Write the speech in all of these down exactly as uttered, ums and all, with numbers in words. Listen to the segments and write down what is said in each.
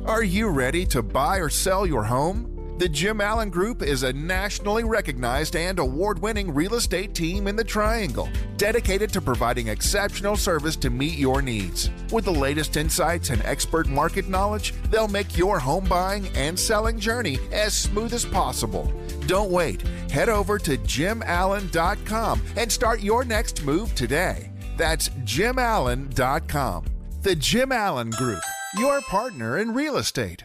Are you ready to buy or sell your home? The Jim Allen Group is a nationally recognized and award-winning real estate team in the Triangle, dedicated to providing exceptional service to meet your needs. With the latest insights and expert market knowledge, they'll make your home buying and selling journey as smooth as possible. Don't wait. Head over to jim allen dot com and start your next move today. That's jim allen dot com. The Jim Allen Group, your partner in real estate.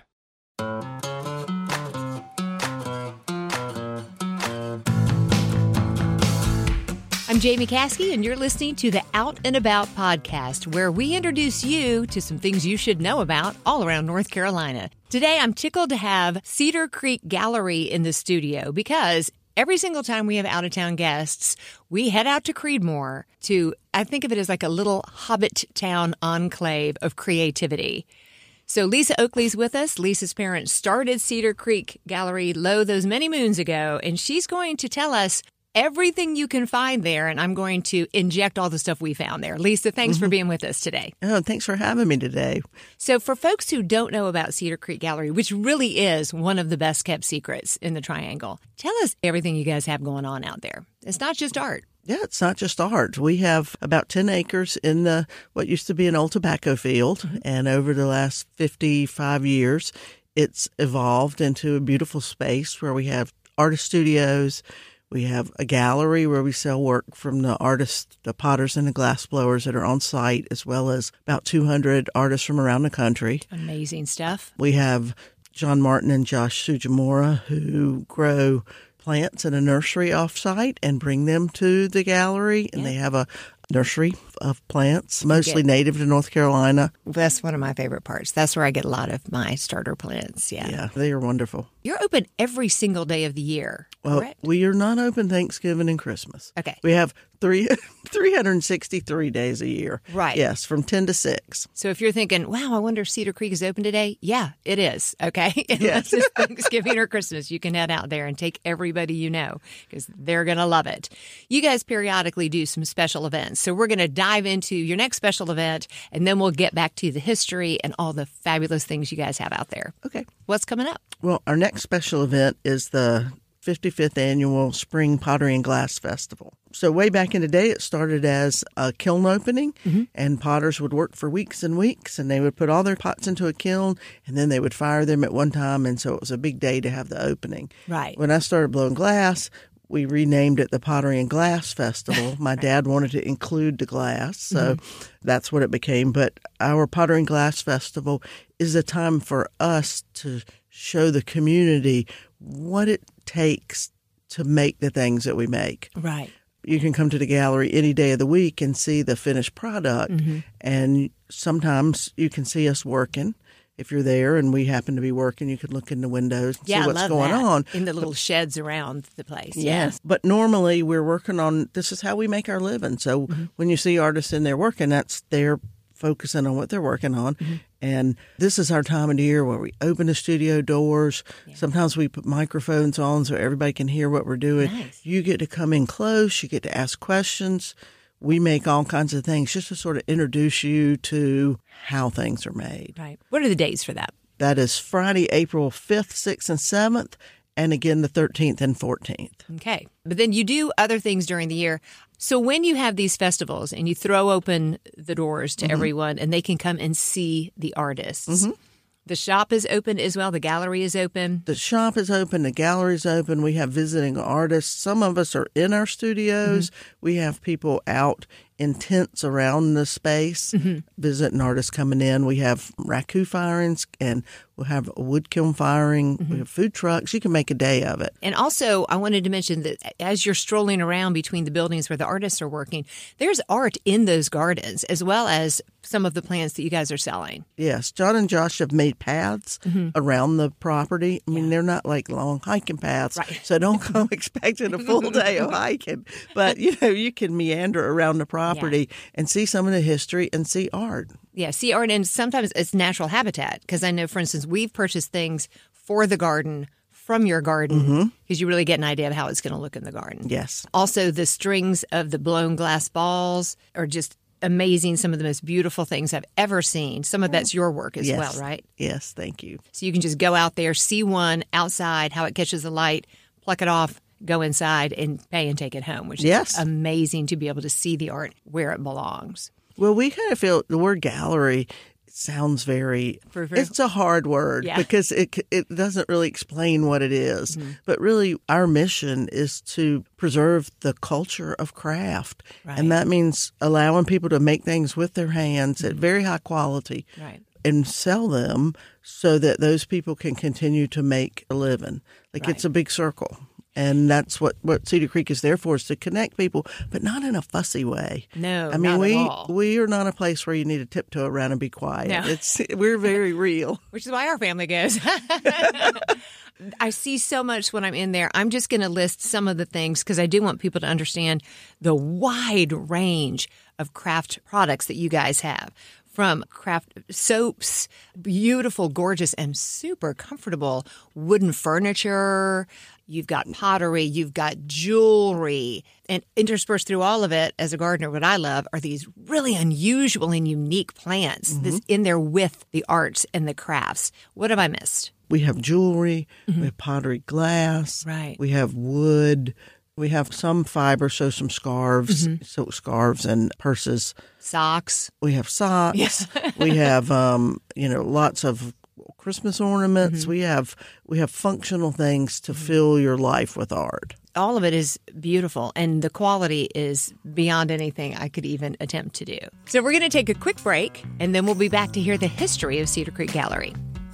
I'm Jamie Caskey, and you're listening to the Out and About podcast, where we introduce you to some things you should know about all around North Carolina. Today, I'm tickled to have Cedar Creek Gallery in the studio because every single time we have out-of-town guests, we head out to Creedmoor to, I think of it as like a little hobbit town enclave of creativity. So Lisa Oakley's with us. Lisa's parents started Cedar Creek Gallery lo those many moons ago, and she's going to tell us everything you can find there, and I'm going to inject all the stuff we found there. Lisa, thanks mm-hmm. for being with us today. Oh, thanks for having me today. So for folks who don't know about Cedar Creek Gallery, which really is one of the best-kept secrets in the Triangle, tell us everything you guys have going on out there. It's not just art. Yeah, it's not just art. We have about ten acres in the what used to be an old tobacco field, mm-hmm. and over the last fifty-five years, it's evolved into a beautiful space where we have artist studios. We have a gallery where we sell work from the artists, the potters and the glassblowers that are on site, as well as about two hundred artists from around the country. Amazing stuff. We have John Martin and Josh Sujimura, who grow plants in a nursery off-site and bring them to the gallery. And yeah. they have a nursery of plants, mostly native to North Carolina. That's one of my favorite parts. That's where I get a lot of my starter plants. Yeah. Yeah, they are wonderful. You're open every single day of the year, well, correct? We are not open Thanksgiving and Christmas. Okay. We have three, three hundred sixty-three days a year. Right. Yes, from ten to six. So if you're thinking, wow, I wonder if Cedar Creek is open today. Yeah, it is. Okay. Unless it's Thanksgiving or Christmas, you can head out there and take everybody you know because they're going to love it. You guys periodically do some special events. So we're going to dive into your next special event, and then we'll get back to the history and all the fabulous things you guys have out there. Okay. What's coming up? Well, our next special event is the fifty-fifth Annual Spring Pottery and Glass Festival. So way back in the day, it started as a kiln opening, mm-hmm. and potters would work for weeks and weeks, and they would put all their pots into a kiln, and then they would fire them at one time, and so it was a big day to have the opening. Right. When I started blowing glass, we renamed it the Pottery and Glass Festival. My dad wanted to include the glass, so mm-hmm. that's what it became. But our Pottery and Glass Festival is a time for us to show the community what it takes to make the things that we make. Right. You can come to the gallery any day of the week and see the finished product, mm-hmm. and sometimes you can see us working. If you're there and we happen to be working, you could look in the windows and yeah, see what's I love going that. on. In the little sheds around the place. Yes. Yeah. But normally we're working on, this is how we make our living. So mm-hmm. when you see artists in there working, that's they're focusing on what they're working on. Mm-hmm. And this is our time of the year where we open the studio doors. Yeah. Sometimes we put microphones on so everybody can hear what we're doing. Nice. You get to come in close. You get to ask questions. We make all kinds of things just to sort of introduce you to how things are made. Right. What are the dates for that? That is Friday, April fifth, sixth, and seventh, and again the thirteenth and fourteenth. Okay. But then you do other things during the year. So when you have these festivals and you throw open the doors to mm-hmm. everyone and they can come and see the artists, mm-hmm. the shop is open as well. The gallery is open. The shop is open. The gallery is open. We have visiting artists. Some of us are in our studios. Mm-hmm. We have people out in tents around the space, mm-hmm. visiting artists coming in. We have raku firings, and we'll have a wood kiln firing. Mm-hmm. We have food trucks. You can make a day of it. And also, I wanted to mention that as you're strolling around between the buildings where the artists are working, there's art in those gardens, as well as some of the plants that you guys are selling. Yes. John and Josh have made paths mm-hmm. around the property. I mean, yeah. they're not like long hiking paths, right. so don't come expecting a full day of hiking. But, you know, you can meander around the property yeah. and see some of the history and see art. Yeah, see art, and sometimes it's natural habitat. Because I know, for instance, we've purchased things for the garden from your garden because mm-hmm. you really get an idea of how it's going to look in the garden. Yes. Also, the strings of the blown glass balls are just amazing, some of the most beautiful things I've ever seen. Some of that's your work as yes. well, right? Yes, thank you. So you can just go out there, see one outside, how it catches the light, pluck it off, go inside and pay and take it home, which is yes. amazing to be able to see the art where it belongs. Well, we kind of feel the word gallery sounds very, it's a hard word yeah. because it it doesn't really explain what it is. Mm-hmm. But really, our mission is to preserve the culture of craft. Right. And that means allowing people to make things with their hands mm-hmm. at very high quality right. and sell them so that those people can continue to make a living. Like right. it's a big circle. And that's what, what Cedar Creek is there for, is to connect people, but not in a fussy way. No, I mean, not we, at all. we are not a place where you need to tiptoe around and be quiet. No. It's We're very real. Which is why our family goes. I see so much when I'm in there. I'm just going to list some of the things because I do want people to understand the wide range of craft products that you guys have. From craft soaps, beautiful, gorgeous, and super comfortable wooden furniture. You've got pottery. You've got jewelry. And interspersed through all of it, as a gardener, what I love are these really unusual and unique plants mm-hmm. that's in there with the arts and the crafts. What have I missed? We have jewelry. Mm-hmm. We have pottery glass. Right. We have wood. We have some fiber, so some scarves, mm-hmm. silk scarves and purses. Socks. We have socks. Yes. We have, um, you know, lots of Christmas ornaments. Mm-hmm. We have we have functional things to mm-hmm. fill your life with art. All of it is beautiful, and the quality is beyond anything I could even attempt to do. So we're going to take a quick break, and then we'll be back to hear the history of Cedar Creek Gallery.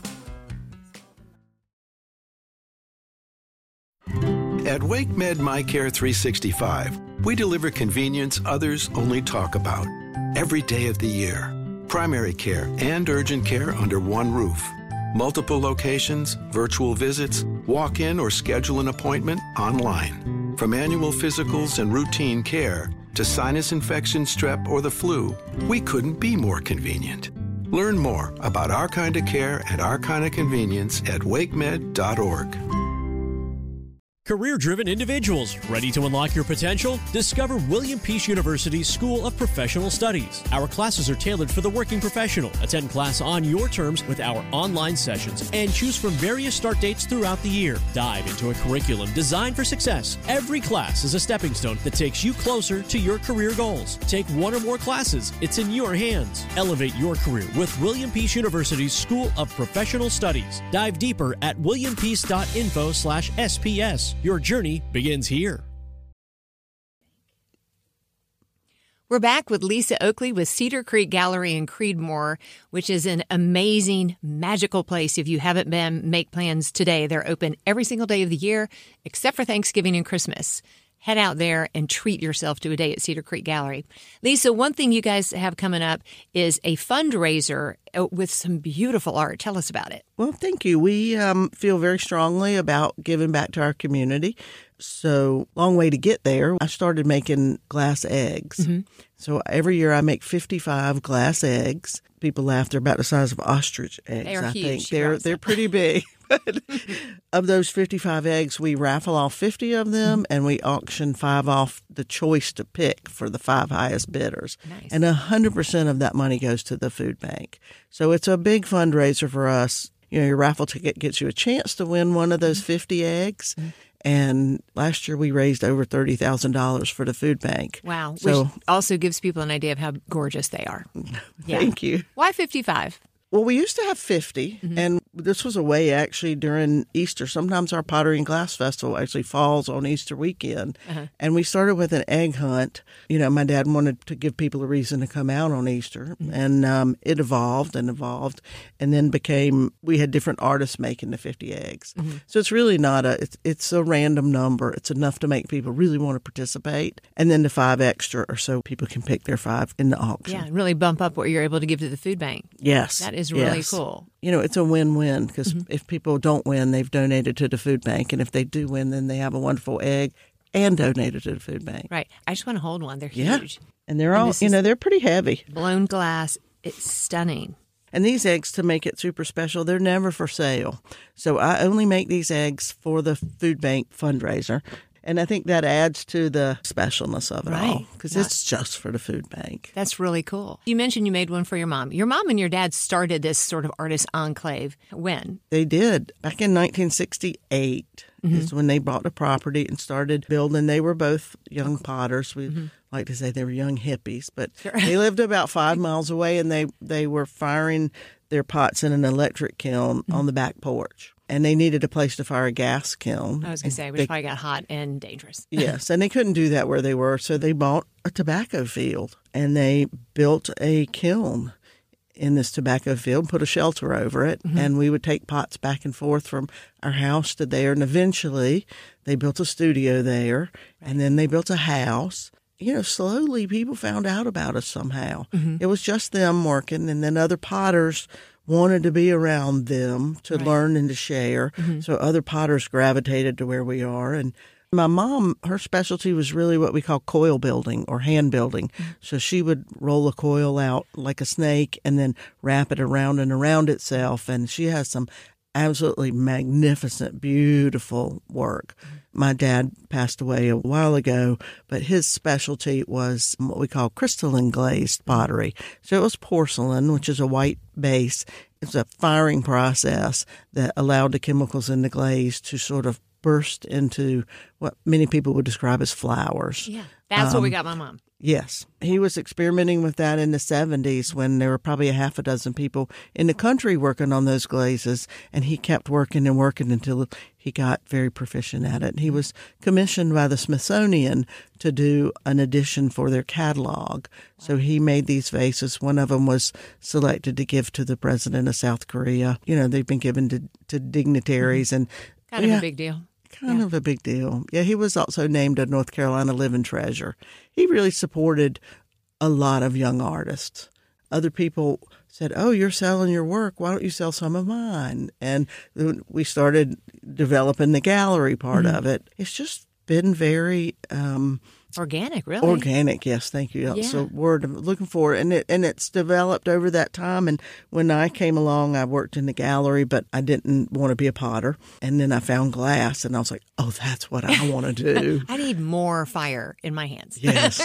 At WakeMed MyCare three sixty-five, we deliver convenience others only talk about. Every day of the year. Primary care and urgent care under one roof. Multiple locations, virtual visits, walk-in or schedule an appointment online. From annual physicals and routine care to sinus infection, strep, or the flu, we couldn't be more convenient. Learn more about our kind of care and our kind of convenience at wakemed dot org. Career-driven individuals ready to unlock your potential? Discover William Peace University's School of Professional Studies. Our classes are tailored for the working professional. Attend class on your terms with our online sessions and choose from various start dates throughout the year. Dive into a curriculum designed for success. Every class is a stepping stone that takes you closer to your career goals. Take one or more classes. It's in your hands. Elevate your career with William Peace University's School of Professional Studies. Dive deeper at william peace dot info slash S P S. Your journey begins here. We're back with Lisa Oakley with Cedar Creek Gallery in Creedmoor, which is an amazing, magical place. If you haven't been, make plans today. They're open every single day of the year, except for Thanksgiving and Christmas. Head out there and treat yourself to a day at Cedar Creek Gallery. Lisa, one thing you guys have coming up is a fundraiser with some beautiful art. Tell us about it. Well, thank you. We um, feel very strongly about giving back to our community. So, long way to get there. I started making glass eggs. Mm-hmm. So, every year I make fifty-five glass eggs. People laugh. They're about the size of ostrich eggs, they are I huge. think. They're, they're pretty big. But of those fifty-five eggs, we raffle off fifty of them, mm-hmm. and we auction five off the choice to pick for the five highest bidders. Nice. And one hundred percent of that money goes to the food bank. So it's a big fundraiser for us. You know, your raffle ticket gets you a chance to win one of those fifty eggs. Mm-hmm. And last year we raised over thirty thousand dollars for the food bank. Wow. So, which also gives people an idea of how gorgeous they are. Yeah. Thank you. Why fifty-five? Well, we used to have fifty, mm-hmm. and this was a way actually during Easter. Sometimes our Pottery and Glass Festival actually falls on Easter weekend. Uh-huh. And we started with an egg hunt. You know, my dad wanted to give people a reason to come out on Easter, mm-hmm. and um, it evolved and evolved, and then became, we had different artists making the fifty eggs. Mm-hmm. So it's really not a, it's, it's a random number. It's enough to make people really want to participate, and then the five extra or so people can pick their five in the auction. Yeah, and really bump up what you're able to give to the food bank. Yes. That is really yes. cool. You know, it's a win-win because mm-hmm. if people don't win, they've donated to the food bank. And if they do win, then they have a wonderful egg and donated to the food bank. Right. I just want to hold one. They're yeah. huge. And they're all, and you know, they're pretty heavy. Blown glass. It's stunning. And these eggs, to make it super special, they're never for sale. So I only make these eggs for the food bank fundraiser. And I think that adds to the specialness of it Right. all, because Yeah. it's just for the food bank. That's really cool. You mentioned you made one for your mom. Your mom and your dad started this sort of artist enclave. When? They did. Back in nineteen sixty-eight Mm-hmm. is when they bought the property and started building. They were both young potters. We Mm-hmm. like to say they were young hippies, but they lived about five miles away, and they, they were firing their pots in an electric kiln Mm-hmm. on the back porch. And they needed a place to fire a gas kiln. I was going to say, which They- probably got hot and dangerous. Yes, and they couldn't do that where they were, so they bought a tobacco field, and they built a kiln in this tobacco field, put a shelter over it, Mm-hmm. and we would take pots back and forth from our house to there, and eventually they built a studio there, and then they built a house. You know, slowly people found out about us somehow. Mm-hmm. It was just them working, and then other potters wanted to be around them to Right. learn and to share. Mm-hmm. So other potters gravitated to where we are. And my mom, her specialty was really what we call coil building or hand building. Mm-hmm. So she would roll a coil out like a snake and then wrap it around and around itself. And she has some absolutely magnificent, beautiful work. My dad passed away a while ago, but his specialty was what we call crystalline glazed pottery. So it was porcelain, which is a white base. It's a firing process that allowed the chemicals in the glaze to sort of burst into what many people would describe as flowers. Yeah. That's what we got my mom. Yes. He was experimenting with that in the seventies when there were probably a half a dozen people in the country working on those glazes, and he kept working and working until he got very proficient at it. He was commissioned by the Smithsonian to do an edition for their catalog. So he made these vases. One of them was selected to give to the president of South Korea. You know, they've been given to, to dignitaries and Kind of yeah. a big deal. Kind Yeah. of a big deal. Yeah, he was also named a North Carolina Living Treasure. He really supported a lot of young artists. Other people said, oh, you're selling your work. Why don't you sell some of mine? And we started developing the gallery part Mm-hmm. of it. It's just been very um, Organic, really. organic. Yes, thank you. That's Yeah. a word I'm looking for. And it and it's developed over that time. And when I came along, I worked in the gallery, but I didn't want to be a potter. And then I found glass, and I was like, oh, that's what I want to do. I need more fire in my hands. Yes.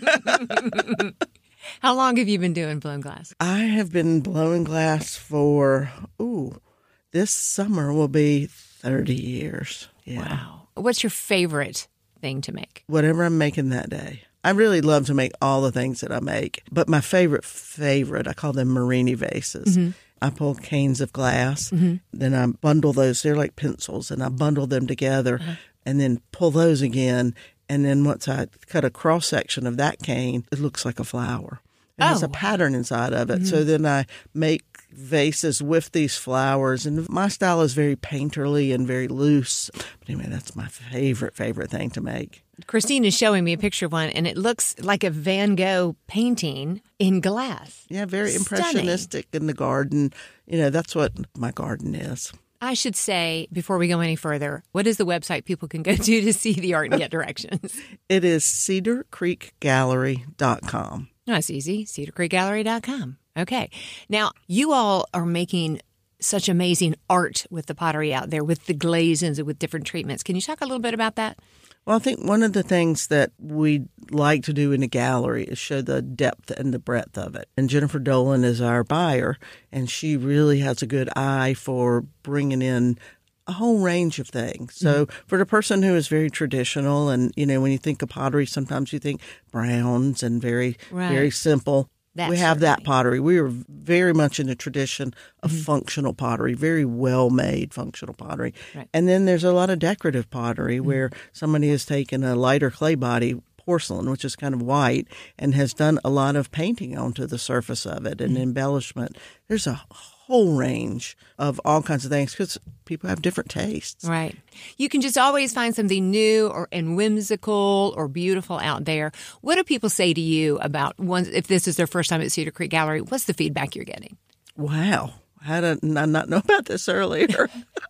How long have you been doing blown glass? I have been blowing glass for, ooh, this summer will be thirty years. Yeah. Wow. What's your favorite thing to make? Whatever I'm making that day. I really love to make all the things that I make, but my favorite, favorite, I call them Marini vases. Mm-hmm. I pull canes of glass, then I bundle those, they're like pencils, and I bundle them together Uh-huh. and then pull those again. And then once I cut a cross section of that cane, it looks like a flower. It has Oh, a wow. pattern inside of it. So then I make vases with these flowers. And my style is very painterly and very loose. But anyway, that's my favorite, favorite thing to make. Christine is showing me a picture of one, and it looks like a Van Gogh painting in glass. Yeah, very Stunning. impressionistic in the garden. You know, that's what my garden is. I should say, before we go any further, what is the website people can go to to see the art and get directions? It is cedar creek gallery dot com. No, it's easy. cedar creek gallery dot com. Okay. Now, you all are making such amazing art with the pottery out there, with the glazes and with different treatments. Can you talk a little bit about that? Well, I think one of the things that we like to do in a gallery is show the depth and the breadth of it. And Jennifer Dolan is our buyer, and she really has a good eye for bringing in a whole range of things. So for the person who is very traditional, and, you know, when you think of pottery, sometimes you think browns and very, Right. very simple. That we have that certainly. pottery. We are very much in the tradition of functional pottery, very well-made functional pottery. Right. And then there's a lot of decorative pottery where somebody has taken a lighter clay body, porcelain, which is kind of white, and has done a lot of painting onto the surface of it and embellishment. There's a whole range of all kinds of things because people have different tastes. Right. You can just always find something new or and whimsical or beautiful out there. What do people say to you about one, if this is their first time at Cedar Creek Gallery? What's the feedback you're getting? Wow. How did I not know about this earlier?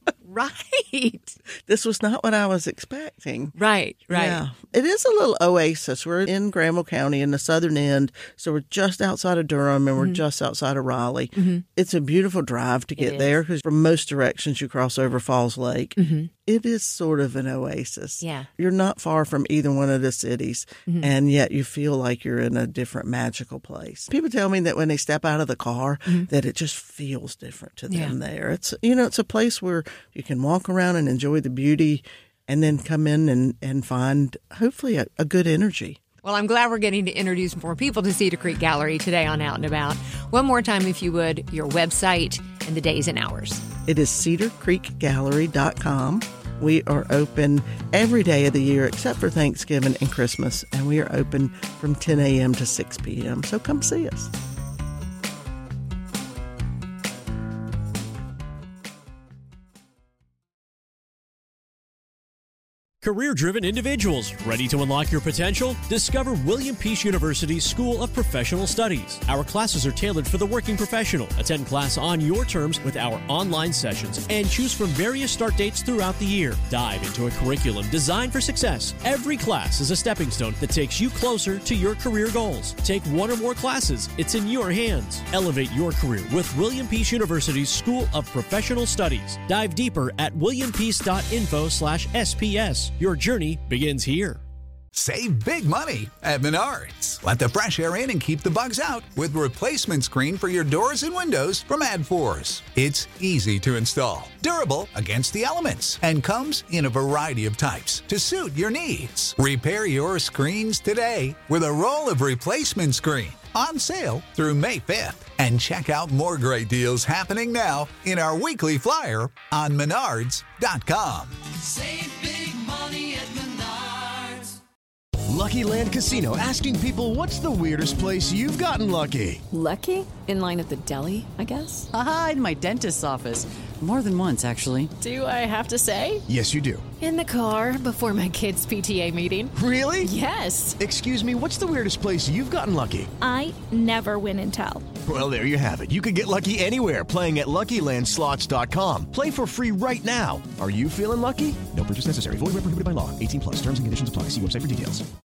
Right. This was not what I was expecting. Right. Right. Yeah. It is a little oasis. We're in Granville County in the southern end, so we're just outside of Durham and we're just outside of Raleigh. It's a beautiful drive to get is. there because from most directions you cross over Falls Lake. it is sort of an oasis. Yeah. You're not far from either one of the cities, mm-hmm. and yet you feel like you're in a different magical place. People tell me that when they step out of the car, mm-hmm. that it just feels different to them yeah. there. It's, you know, it's a place where you can walk around and enjoy the beauty and then come in and, and find, hopefully, a, a good energy. Well, I'm glad we're getting to introduce more people to Cedar Creek Gallery today on Out and About. One more time, if you would, your website and the days and hours. It is cedar creek gallery dot com. We are open every day of the year except for Thanksgiving and Christmas, and we are open from ten a.m. to six p.m., so come see us. Career-driven individuals ready to unlock your potential? Discover William Peace University's School of Professional Studies. Our classes are tailored for the working professional. Attend class on your terms with our online sessions and choose from various start dates throughout the year. Dive into a curriculum designed for success. Every class is a stepping stone that takes you closer to your career goals. Take one or more classes. It's in your hands. Elevate your career with William Peace University's School of Professional Studies. Dive deeper at william peace dot info slash S P S. Your journey begins here. Save big money at Menards. Let the fresh air in and keep the bugs out with replacement screen for your doors and windows from AdForce. It's easy to install, durable against the elements, and comes in a variety of types to suit your needs. Repair your screens today with a roll of replacement screen on sale through May fifth. And check out more great deals happening now in our weekly flyer on menards dot com. Save big money at Menards. Lucky Land Casino, asking people, what's the weirdest place you've gotten lucky? Lucky? In line at the deli, I guess? Aha, in my dentist's office. More than once, actually. Do I have to say? Yes, you do. In the car before my kids' P T A meeting. Really? Yes. Excuse me, what's the weirdest place you've gotten lucky? I never win and tell. Well, there you have it. You can get lucky anywhere, playing at lucky land slots dot com. Play for free right now. Are you feeling lucky? No purchase necessary. Void where prohibited by law. eighteen plus. Terms and conditions apply. See website for details.